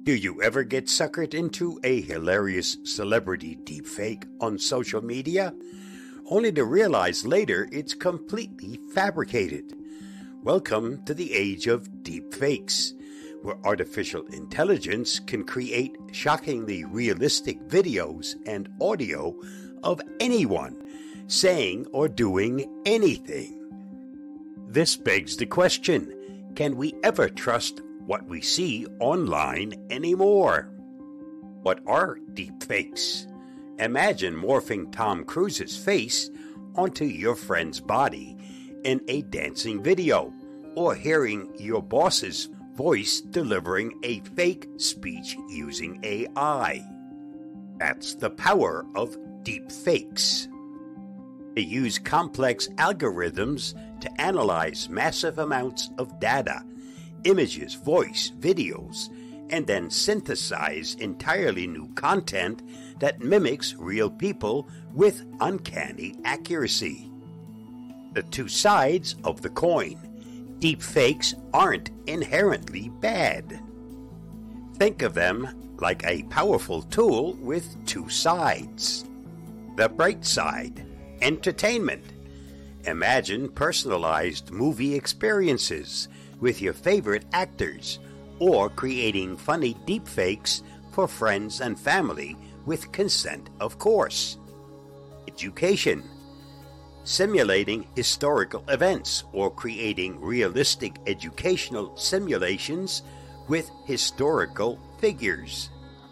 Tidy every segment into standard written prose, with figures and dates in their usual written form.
Do you ever get suckered into a hilarious celebrity deepfake on social media, only to realize later it's completely fabricated? Welcome to the age of deepfakes, where artificial intelligence can create shockingly realistic videos and audio of anyone saying or doing anything. This begs the question, can we ever trust what we see online anymore? What are deepfakes? Imagine morphing Tom Cruise's face onto your friend's body in a dancing video, or hearing your boss's voice delivering a fake speech using AI. That's the power of deepfakes. They use complex algorithms to analyze massive amounts of data, images, voice, videos, and then synthesize entirely new content that mimics real people with uncanny accuracy. The two sides of the coin. Deepfakes aren't inherently bad. Think of them like a powerful tool with two sides. The bright side, entertainment. Imagine personalized movie experiences with your favorite actors, or creating funny deepfakes for friends and family with consent, of course. Education. Simulating historical events or creating realistic educational simulations with historical figures.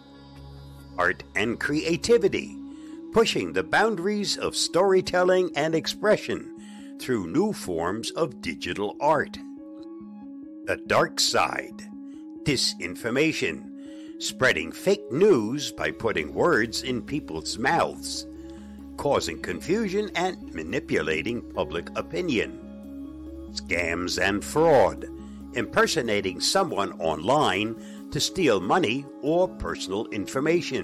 Art and creativity. Pushing the boundaries of storytelling and expression through new forms of digital art. The dark side, disinformation, spreading fake news by putting words in people's mouths, causing confusion and manipulating public opinion. Scams and fraud, impersonating someone online to steal money or personal information.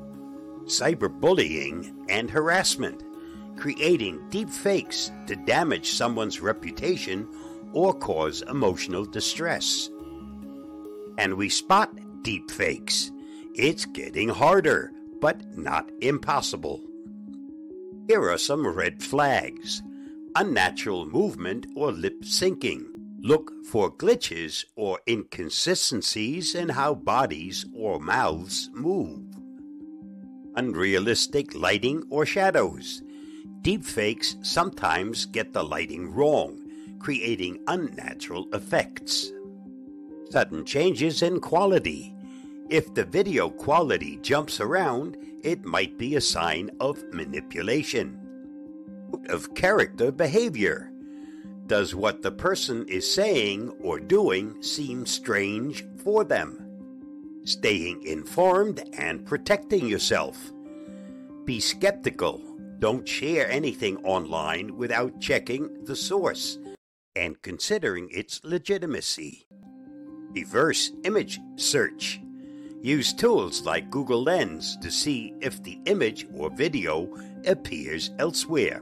Cyberbullying and harassment, creating deepfakes to damage someone's reputation or cause emotional distress. And we spot deepfakes. It's getting harder, but not impossible. Here are some red flags. Unnatural movement or lip syncing. Look for glitches or inconsistencies in how bodies or mouths move. Unrealistic lighting or shadows. Deepfakes sometimes get the lighting wrong, creating unnatural effects. Sudden changes in quality. If the video quality jumps around, it might be a sign of manipulation. Out of character behavior. Does what the person is saying or doing seem strange for them? Staying informed and protecting yourself. Be skeptical. Don't share anything online without checking the source and considering its legitimacy. Reverse image search. Use tools like Google Lens to see if the image or video appears elsewhere.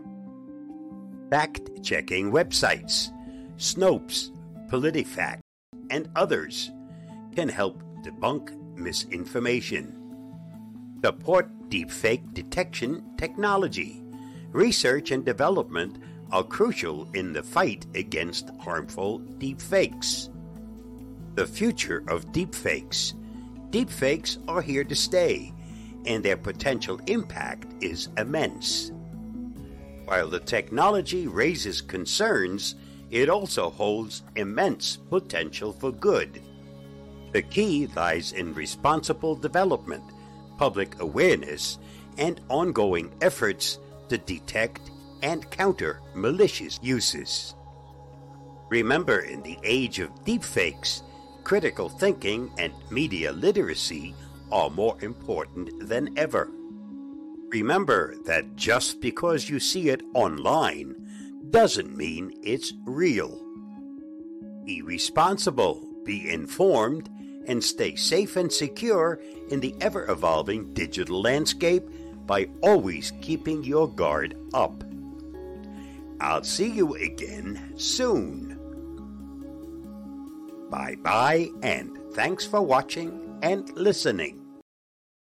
Fact-checking websites, Snopes, PolitiFact, and others can help debunk misinformation. Support deepfake detection technology. Research and development are crucial in the fight against harmful deepfakes. The future of deepfakes. Deepfakes are here to stay, and their potential impact is immense. While the technology raises concerns, it also holds immense potential for good. The key lies in responsible development, public awareness, and ongoing efforts to detect and counter malicious uses. Remember, in the age of deepfakes, critical thinking and media literacy are more important than ever. Remember that just because you see it online doesn't mean it's real. Be responsible, be informed, and stay safe and secure in the ever-evolving digital landscape by always keeping your guard up. I'll see you again soon. Bye-bye, and thanks for watching. and listening.